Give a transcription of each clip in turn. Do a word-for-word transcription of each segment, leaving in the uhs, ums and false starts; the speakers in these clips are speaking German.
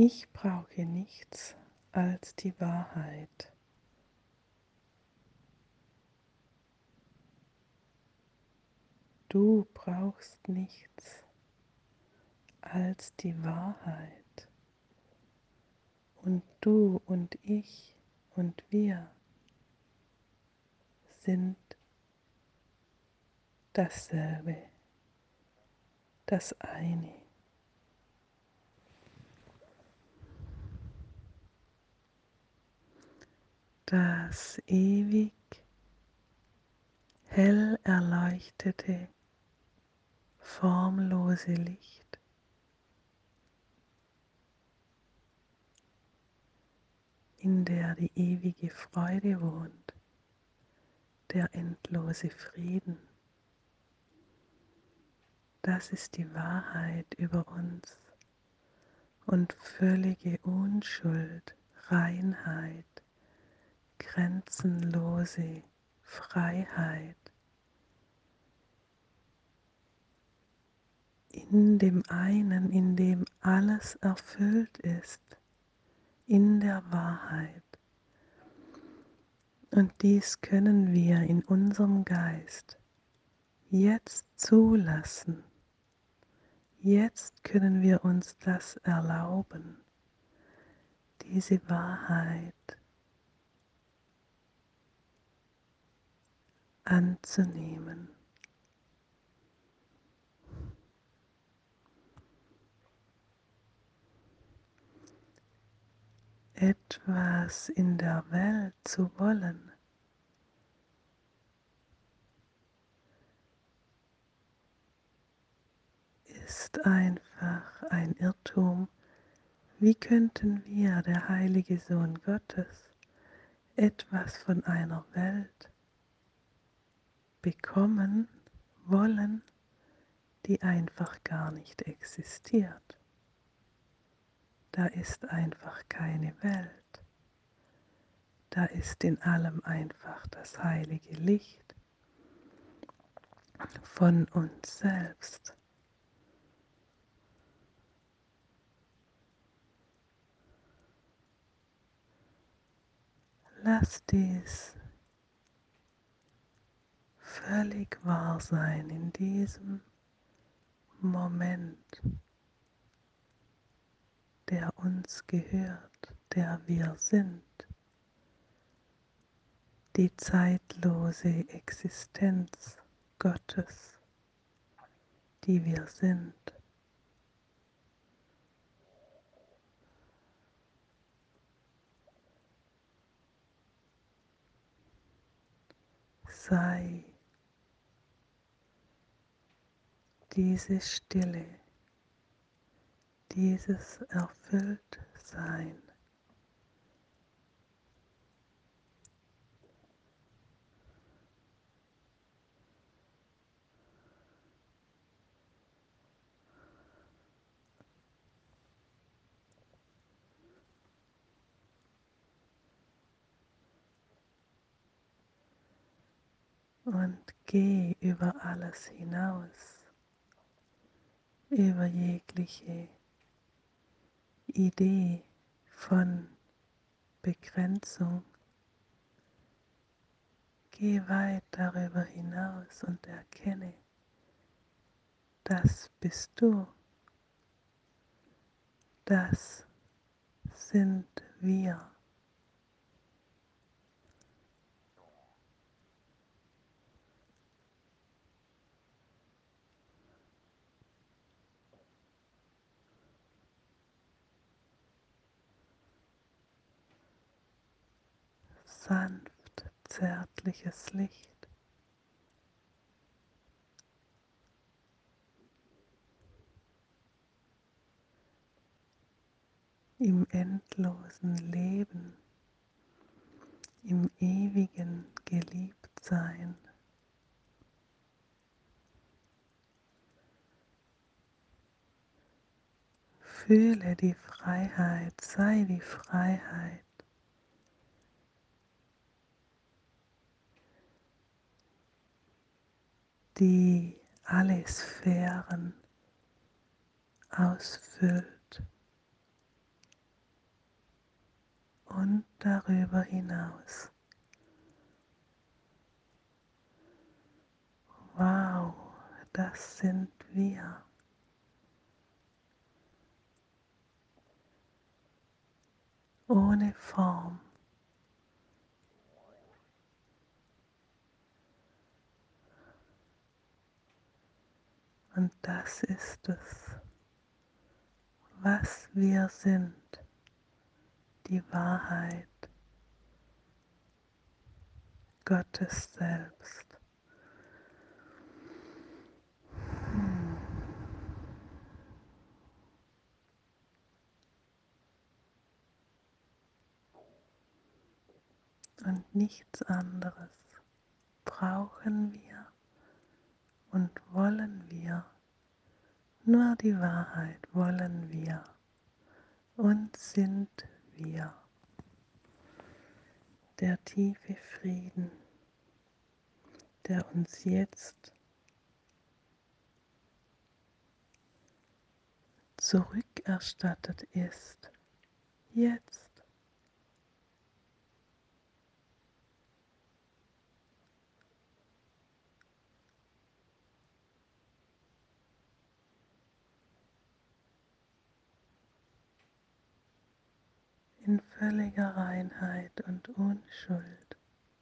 Ich brauche nichts als die Wahrheit. Du brauchst nichts als die Wahrheit. Und du und ich und wir sind dasselbe, das eine. Das ewig hell erleuchtete, formlose Licht, in der die ewige Freude wohnt, der endlose Frieden. Das ist die Wahrheit über uns und völlige Unschuld, Reinheit, grenzenlose Freiheit. In dem einen, in dem alles erfüllt ist, in der Wahrheit. Und dies können wir in unserem Geist jetzt zulassen. Jetzt können wir uns das erlauben, diese Wahrheit anzunehmen. Etwas in der Welt zu wollen, ist einfach ein Irrtum. Wie könnten wir, der heilige Sohn Gottes, etwas von einer Welt bekommen wollen, die einfach gar nicht existiert? Da ist einfach keine Welt. Da ist in allem einfach das heilige Licht von uns selbst. Lass dies völlig wahr sein in diesem Moment, der uns gehört, der wir sind, die zeitlose Existenz Gottes, die wir sind. Sei diese Stille, dieses Erfülltsein. Und geh über alles hinaus, über jegliche Idee von Begrenzung. Geh weit darüber hinaus und erkenne, das bist du, das sind wir. Sanft, zärtliches Licht. Im endlosen Leben, im ewigen Geliebtsein. Fühle die Freiheit, sei die Freiheit, die alle Sphären ausfüllt. und darüber hinaus. Wow, das sind wir. Ohne Form. Und das ist es, was wir sind, die Wahrheit, Gottes selbst. Hm. Und nichts anderes brauchen wir und wollen wir. Nur die Wahrheit wollen wir und sind wir. Der tiefe Frieden, der uns jetzt zurückerstattet ist. Jetzt. In völliger Reinheit und Unschuld.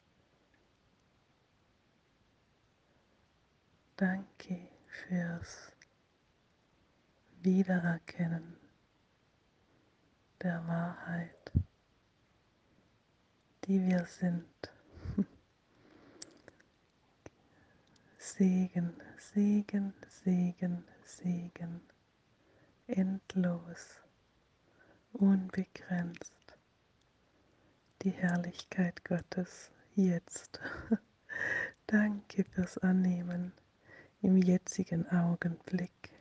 Danke fürs Wiedererkennen der Wahrheit, die wir sind. Segen, Segen, Segen, Segen, endlos, unbegrenzt, die Herrlichkeit Gottes jetzt. Danke fürs Annehmen im jetzigen Augenblick.